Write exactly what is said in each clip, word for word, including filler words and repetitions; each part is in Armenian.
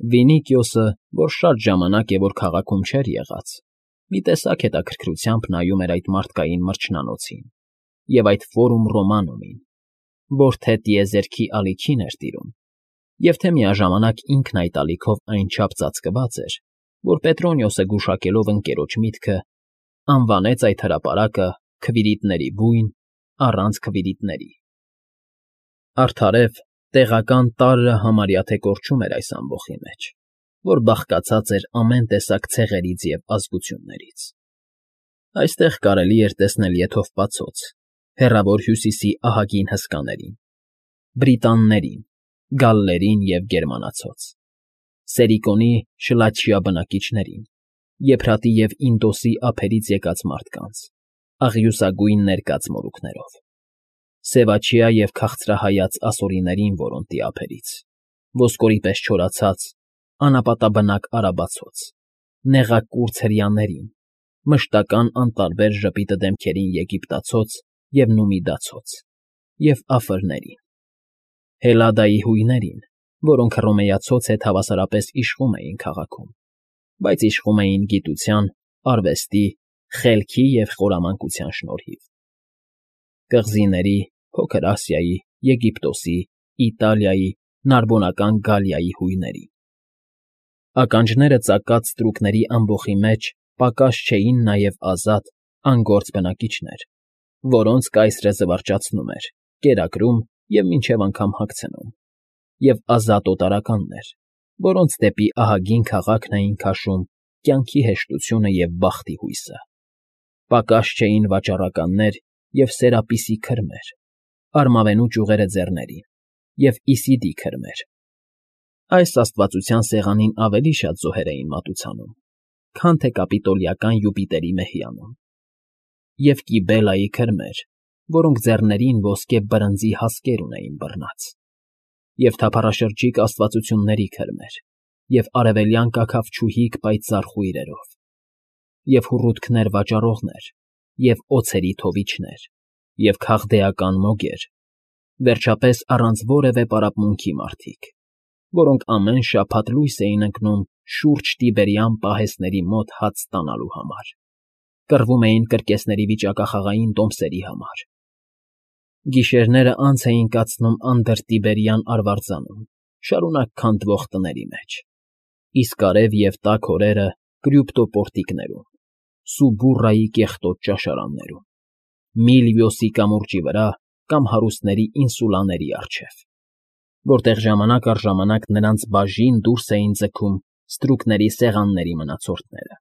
Վինիկիոսը, որ շատ ժամանակ է որ քաղաքում չէր եղած, մի տեսակ հետաքրքրությամբ նայում էր այդ մարդկային մրջնանոցին և այդ Ֆորում Ռոմանումին, որ թե տիեզերքի ալիքին էր տիրում, և թե միաժամանակ ինքն այդ ալիքով այնչափ ծածկված էր, որ Պետրոնիոսը, գուշակելով ընկերոջ միտքը, անվանեց այդ հրապարակը Քվիրիտների բույն առանց քվիրիտների։ Արդարև, տեղական տարրը համարյա թե կորչում էր այս ամբոխի մեջ, որ բաղկացած էր ամեն տեսակ ցեղերից և ազգություններից։ Այստեղ կարելի էր տեսնել եթովպացոց, Հեռավոր Հյուսիսի ահագին հսկաներին, բրիտաններին, գալլերին և գերմանացոց, Սերիկոնի շլաչյա բնակիչներին, Եփրատի և Ինդոսի ափերից եկած մարդկանց, աղյուսագույն ներկած մորուքներով, սևաչյա և քաղցրահայաց ասորիներին որոնտի ափերից, ոսկորի պես չորացած, անապատաբնակ արաբացոց, նեղակուրց հրեաներին, մշտական անտարբեր ժպիտը դեմքերին եգիպտացոց և նումիդացոց և աֆրներին, Հելադայի հույներին, որոնք հռոմեացոց հետ հավասարապես իշխում էին քաղաքում, բայց իշխում էին գիտության, արվեստի, խելքի և խորամանկության շնորհիվ, կղզիների, Փոքր Ասիայի, Եգիպտոսի, Իտալիայի, Նարբոնական Գալիայի հույներին։ Ականջները ծակած ստրուկների ամբոխի մեջ պակաս չէին նաև ազատ, անգործ բնակիչներ, որոնց կայսրը զվարճացնում էր, կերակրում և մինչև անգամ հագցնում, և ազատ օտարականներ, որոնց դեպի ահագին քաղաքն էին քաշում կյանքի հեշտությունը և բախտի հույսը, պակաս չէին վաճառականներ և Սերապիսի քրմեր, արմավենու ճյուղերը ձեռներին, և Իսիդի քրմեր. այս աստվածության սեղանին ավելի շատ զոհեր էին մատուցանում, քան թե կապիտոլիական Յուպիտերի մեհյանում, և Կիբելայի քրմեր, որոնք ձեռներին ոսկե բրնձի հասկեր ունեին բռնած, և թափառաշրջիկ աստվածությունների քրմեր, և արևելյան կաքավչուհիկ պայծառ խույրերով, և հուռութքներ վաճառողներ, և օձերի թովիչներ, և քաղդեական մոգեր, վերջապես առանց որևէ պարապմունքի մարդիկ, որոնք ամեն շաբաթ լույս էին ընկնում շուրջ Տիբերյան պահեստների մոտ հաց ստանալու համար, կռվում էին կրկեսների վիճակախաղային տոմսերի համար, գիշերները անց էին կացնում անդրտիբերյան արվարձանում, շարունակ քանդվող տների մեջ, իսկ արև և տաք օրերը կրյուպտո պորտիկներում, Սուբուրրայի կեղտոտ ճաշարաններում, Միլվիոսի կամուրջի վրա կամ հարուստների ինսուլաների առջև, որտեղ ժամանակ առ ժամանակ նրանց բաժին դուրս էին ձգում ստրուկների սեղանների մնացորդները։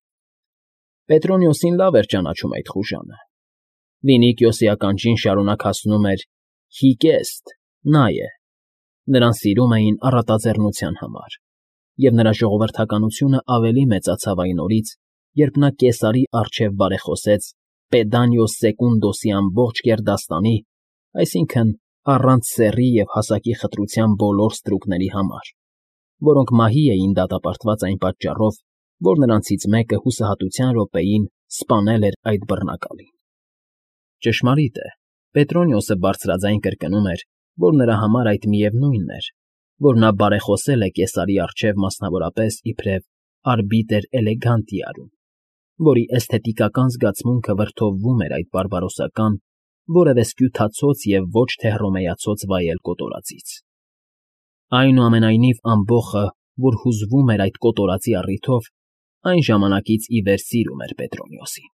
Պետրոնիոսին լավ էր ճանաչում այդ խուժանը։ Վինիկիոսի ականջին շարունակ հասնում էր. «Հիգեստ, նա է»։ Նրան սիրում էին առատաձեռնության համար, և նրա ժողովրդականությունը ավելի մեծացավ այն օրից, երբ նա Կեսարի առջև բարեխոսեց Պեդանիոս Սեկունդոսի ամբողջ գերդաստանի, այսինքն՝ առանց սեռի և հասակի խտրության բոլոր ստրուկների համար, որոնք մահի էին դատապարտված այն պատճառով, որ նրանցից մեկը հուսահատության րոպեին սպանել էր այդ բռնակալին։ Ճշմարիտ է, Պետրոնիոսը բարձրաձայն կրկնում էր, որ նրա համար այդ միևնույնն էր, որ նա բարեխոսել է Կեսարի առջև մասնավորապես իբրև արբիտր էլեգանտիայում, որի էսթետիկական զգացմունքը վրդովվում էր այդ բարբարոսական, որևէ սքյութացոց և ոչ թե հռոմեացոց վայել կոտորածից։ Այնուամենայնիվ ամբոխը, որ հուզվում էր այդ կոտորածի առիթով, այն ժամանակից ի վեր սիրում էր Պետրոնիոսին։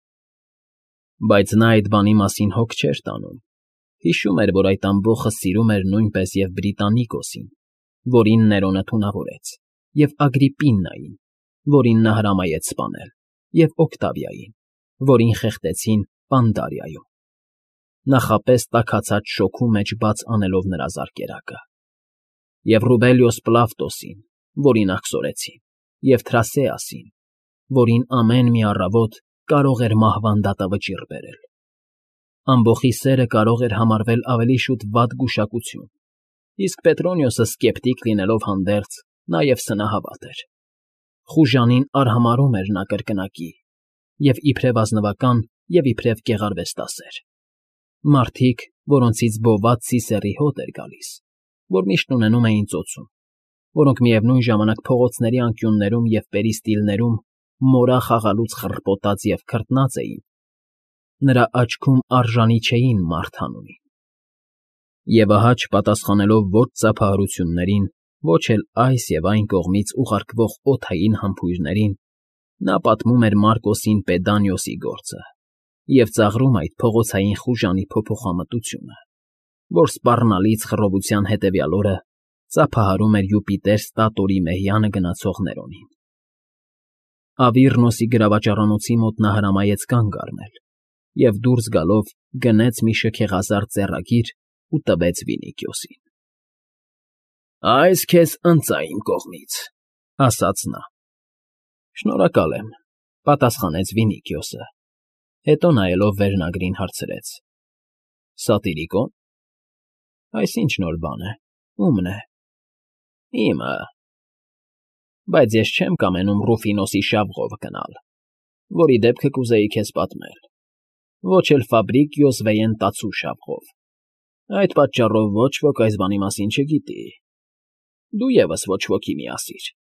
Բայց նա այդ բանի մասին հոգ չէր տանում, հիշում էր, որ այդ ամբոխը սիրում էր նույնպես և Բրիտանիկոսին, որին Ներոնը թունավորեց, և Ագրիպպինային, որին նա հրամայեց սպանել, և Օկտավիային, որին խեղդեցին Պանդարիայում, նախապես տաքացած շոգու մեջ բաց անելով նրա զարկերակը, և Ռուբելիոս Պլավտոսին, որին աքսորեցին, և Թրասեասին, որին ամեն մի առավոտ կարող էր մահվան դատավճիռ բերել։ Ամբոխի սերը կարող էր համարվել ավելի շուտ վատ գուշակություն, իսկ Պետրոնիոսը սկեպտիկ լինելով հանդերձ, նաև սնահավատ էր։ Խուժանին արհամարհում էր նա կրկնակի, և իբրև ազնվական, և իբրև գեղարվեստասեր։ Մարդիկ, որոնցից բոված սիսեռի հոտ էր գալիս, որ միշտ ունենում էին ծոցում, որոնք միևնույն ժամանակ փողոցների անկյուններում և պերիստիլներում մորա խաղալուց խռպոտած և քրտնած էին, նրա աչքում արժանի չէին մարդ անունին։ Եվ ահա չպատասխանելով ոչ ծափահարություններին, ոչ էլ այս և այն կողմից ուղարկվող օդային համբույրներին, նա պատմում էր Մարկոսին Պեդանիոսի գործը և ծաղրում այդ փողոցային խուժանի փոփոխամտությունը, որ սպառնալից խռովության հետևյալ օրը ծափահարում էր Յուպիտեր Ստատորի մեհյանը գնացող Ներոնին։ Ավիռնոսի գրավաճառանոցի մոտ նա հրամայեց կանգ առնել և դուրս գալով գնեց մի շքեղազարդ ձեռագիր ու տվեց Վինիքիոսին։ «Այս քեզ ընծա իմ կողմից,֊ ասաց նա։ ֊ Շնորհակալ եմ,֊ պատասխանեց Վինիքիոսը, հետո նայելով վերնագրին հարցրեց. Սատիրիկո՞ն։ Այս ինչ նոր բան է, ո՞ւմն է։ ֊ Իմը։ Բայց ես չեմ կամենում Ռուֆինոսի շավղով գնալ, որի դեպքը կուզեի քեզ պատմել, ոչ էլ Ֆաբրիկիոս Վեյենտացու շավղով, այդ պատճառով ոչ ոք այս բանի մասին չգիտի, դու ևս ոչ ոքի մի ասիր։ ֊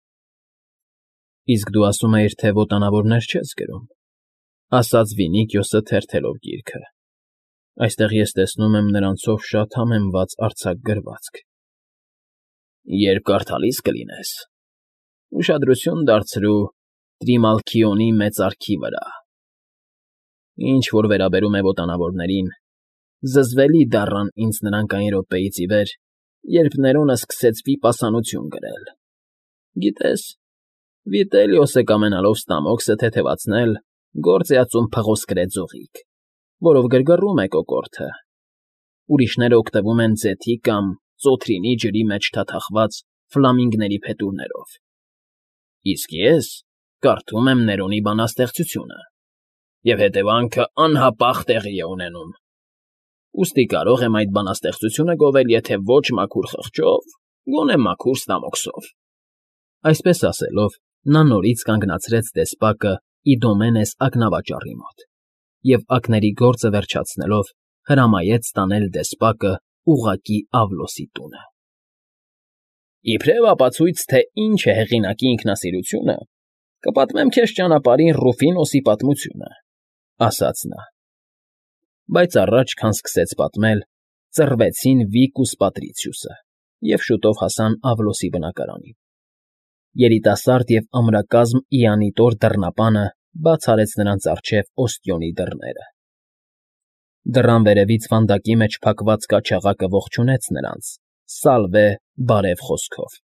Իսկ դու ասում էիր, թե ոտանավորներ չես գրում,֊ ասաց Վինիքիոսը թերթելով գիրքը։ Այստեղ ես տեսնում եմ նրանցով շատ համեմված արձակ գրվածք։ ֊ Երբ կարդալիս կլինես, ուշադրություն դարձրու Տրիմալքիոնի մեծարքի վրա։ Ինչ որ վերաբերում է ոտանավորներին, զզվելի դառան ինձ նրանք այն րոպեից ի վեր, երբ Ներոնը սկսեց վիպասանություն գրել։ Գիտես, Վիտելիոսը կամենալով Ստամոքսը թեթևացնել, գործ է ածում փղոսկրե ձողիկ, որով գրգռում է կոկորդը։ Ուրիշները օգտվում են ձեթի կամ ծոթրինի ջրի մեջ թաթախված ֆլամինգների փետուրներով։ Իսկ ես կարդում եմ Ներոնի բանաստեղծությունը, և հետևանքը անհապաղ տեղի է ունենում։ Ուստի կարող եմ այդ բանաստեղծությունը գովել եթե ոչ մաքուր խղճով, գոնե մաքուր Ստամոքսով։ Այսպես ասելով, նա նորից կանգնացրեց դեսպակը Իդոմենես ակնավաճառի մոտ և ակների գործը վերջացնելով հրամայեց տանել դեսպակը ուղղակի Ավլոսի տունը։ Իբրև ապացույց, թե ինչ է հեղինակի ինքնասիրությունը, կպատմեմ քեզ ճանապարհին Ռուֆինոսի պատմությունը,֊ ասաց նա։ Բայց առաջ, քան սկսեց պատմել, ծռվեցին Վիկուս Պատրիցիուսը և շուտով հասան Ավլոսի բնակարանին։ Երիտասարդ և ամրակազմ իանիտոր դռնապանը բաց արեց նրանց առջև ostիոնի դռները։ Դռան վերևից վանդակի մեջ փակված կաչաղակը ողջունեց նրանց «Սալվե» բարև խոսքով։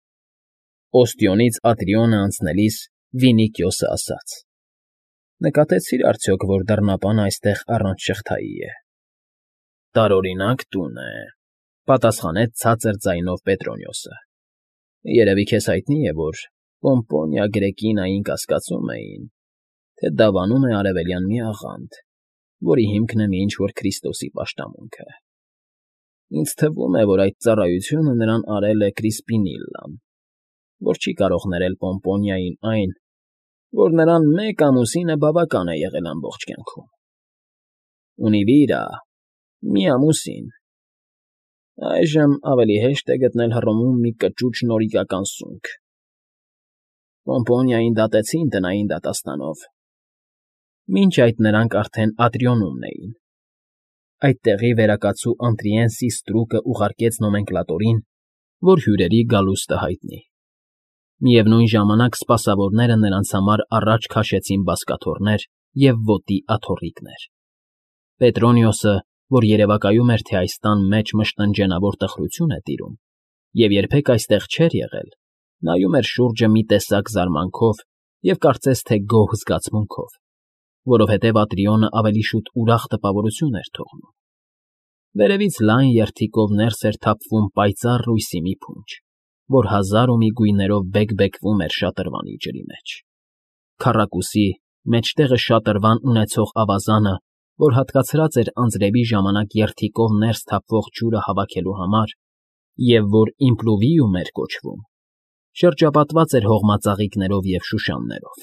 Ոստիոնից Ատրիոնը անցնելիս Վինիքիոսը ասաց. նկատեցի՞ր արդյոք, որ դռնապանը այստեղ առանց շղթայի է։ Տարօրինակ տուն է,֊ պատասխանեց ցածր ձայնով Պետրոնիոսը։ Երևի քեզ հայտնի է, որ Պոմպոնիա Գրեկինային կասկածում էին, թե դավանում է արևելյան մի աղանդ, որի հիմքն է մի ինչ֊որ Քրիստոսի պաշտամունքը։ Ինձ թվում է, որ այդ ծառայությունը նրան արել է Կրիսպինիլլան, որ չի կարող ներել Պոմպոնիային այն, որ նրան մեկ ամուսինը բավական է եղել ամբողջ կյանքում։ Ունի վիրա, մի ամուսին։ Այժմ ավելի հեշտ է գտնել Հռոմում մի կճուճ նորիկական սունկ։ Պոմպոնիային դատեցին տնային դատաստանով։ Մինչ այդ նրանք արդեն Ատրիոնում էին։ Այդտեղի վերակացու Անտրիենսի ստրուկը ուղարկեց նոմենկլատորին, որ հյուրերի գալուստը հայտնի։ Միևնույն ժամանակ սպասավորները նրանց համար առաջ քաշեցին բազկաթոռներ և ոտի աթոռիկներ։ Պետրոնիոսը, որ երևակայում էր, թե այս տան մեջ մշտնջենավոր տխրություն է տիրում, և երբեք այստեղ չէր եղել, նայում էր շուրջը մի տեսակ զարմանքով և կարծես թե գոհ զգացմունքով, որովհետև Ատրիոնը ավելի շուտ ուրախ տպավորություն էր թողնում։ Վերևից լայն երդիկով ներս էր թափվում պայծառ լույսի մի փունջ, որ հազար ու մի գույներով բեկբեկվում էր շատրվանի ջրի մեջ։ Քառակուսի, մեջտեղը շատրվան ունեցող ավազանը, որ հատկացրած էր անձրևի ժամանակ երդիկով ներս թափվող ջուրը հավաքելու համար և որ իմպլուվիում էր կոչվում, շրջապատված էր հողմածաղիկներով և շուշաններով։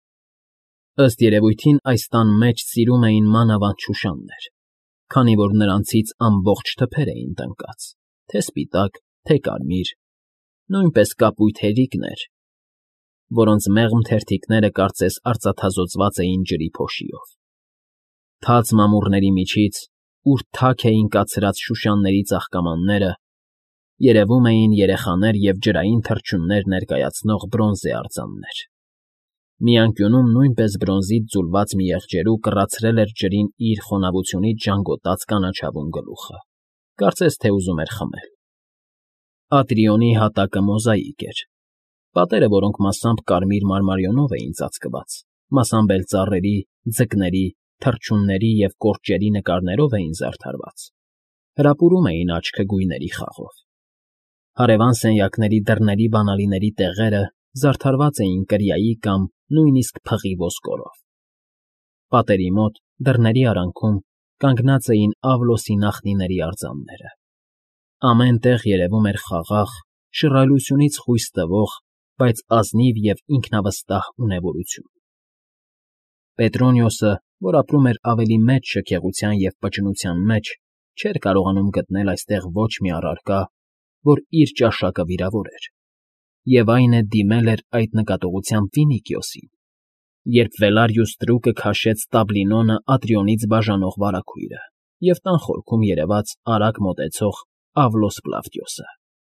Ըստ երևույթին այս տան մեջ սիրում էին մանավանդ շուշաններ, քանի որ նրանցից ամբողջ թփեր էին տնկած, թե՛ սպիտակ, թե՛ կարմիր, նույնպես կապույտ հերիկներ, որոնց մեղմ թերթիկները կարծես արծաթազօծված էին ջրի փոշիով։ Թաց մամուռների միջից, ուր թաք էին կացրած շուշանների ծաղկամանները, երևում էին երեխաներ և ջրային թռչուններ ներկայացնող բրոնզե արձաններ։ Մի անկյունում նույնպես բրոնզից ձուլված մի եղջերու կռացրել էր ջրին իր խոնավությունից ժանգոտած կանաչավուն գլուխը, կարծես թե ուզում էր խմել։ Ատրիոնի հատակը մոզաիկ էր, պատերը, որոնք մասամբ կարմիր մարմարիոնով էին ծածկված, մասամբ էլ ծառերի, ձկների, թռչունների և կորճերի նկարներով էին զարդարված, հրապուրում էին աչքը գույների խաղով։ Հարևան սենյակների դռների բանալիների տեղերը զարդարված էին կրիայի կամ նույնիսկ փղի ոսկորով։ Պատերի մոտ, դռների արանքում, կանգնած էին Ավլոսի նախնիների արձանները։ Ամեն տեղ երևում էր խաղաղ, շռայլությունից խույս տվող, բայց ազնիվ և ինքնավստահ ունևորություն։ Պետրոնիոսը, որ ապրում էր ավելի մեծ շքեղության և պճնության մեջ, չէր կարողանում գտնել այստեղ ոչ մի առարկա, որ իր ճաշակը վիրավորեր, և այն է դիմել էր այդ նկատողությամբ Ֆինիկիոսին, երբ Վելարիուս Տրուկը քաշեց Տաբլինոնը Ատրիոնից բաժանող վարագույրը և տան խորքում երևաց արագ մոտեցող Ավլոս Կլավդիոսը։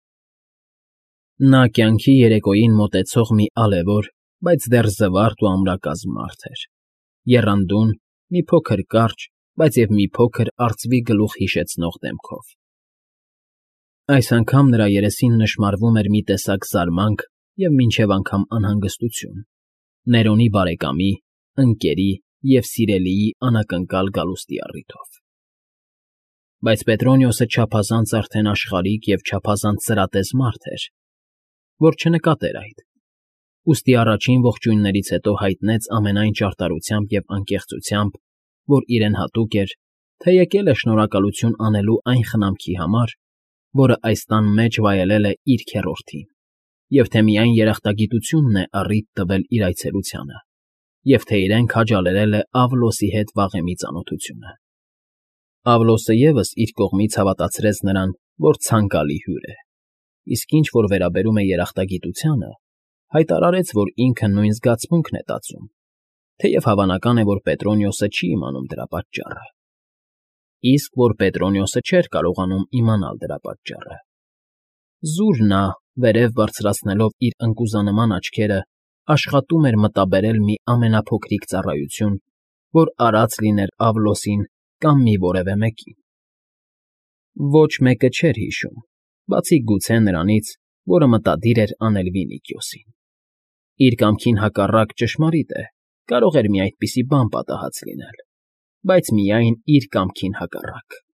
Նա կյանքի երեկոյին մոտեցող մի ալևոր, բայց դեռ զվարթ ու ամրակազմ մարդ էր, եռանդուն, մի փոքր կարճ, բայց և մի փոքր արծվի գլուխ հիշեցնող դեմքով։ Այս անգամ նրա երեսին նշմարվում էր մի տեսակ զարմանք և մինչև անգամ անհանգստություն, Ներոնի բարեկամի, ընկերի և սիրելիի անակնկալ գալուստի առիթով։ Բայց Պետրոնիոսը չափազանց արդեն աշխարհիկ և չափազանց սրատես մարդ էր, որ չնկատեր այդ, ուստի առաջին ողջույններից հետո հայտնեց ամենայն ճարտարությամբ և անկեղծությամբ, որ իրեն հատուկ էր, թե եկել է շնորհակալություն անելու այն խնամքի համար, որը այս տան մեջ վայելել է իր քեռորդին, և թե միայն երախտագիտությունն է առիթ տվել իր այցելությանը, և թե իրեն քաջալերել է Ավլոսի հետ վաղեմի ծանոթությունը։ Ավլոսը ևս իր կողմից հավատացրեց նրան, որ ցանկալի հյուր է, իսկ ինչ որ վերաբերում է երախտագիտությանը, հայտարարեց, որ ինքը նույն զգացմունքն է տածում, թեև հավանական է, որ Պետրոնիոսը չի իմանում դրա պատճառը։ Իսկ որ Պետրոնիոսը չէր կարողանում իմանալ դրա պատճառը։ Զուր նա, վերև բարձրացնելով իր ընկուզանման աչքերը, աշխատում էր մտաբերել մի ամենափոքրիկ ծառայություն, որ արած լիներ Ավլոսին կամ մի որևէ մեկին։ Ոչ մեկը չէր հիշում, բացի գուցե նրանից, որը մտադիր էր անել Վինիքիոսին։ Իր կամքին հակառակ, ճշմարիտ է, կարող էր մի այդպիսի բան պատահած լինել, բայց միայն իր կամքին հակառակ։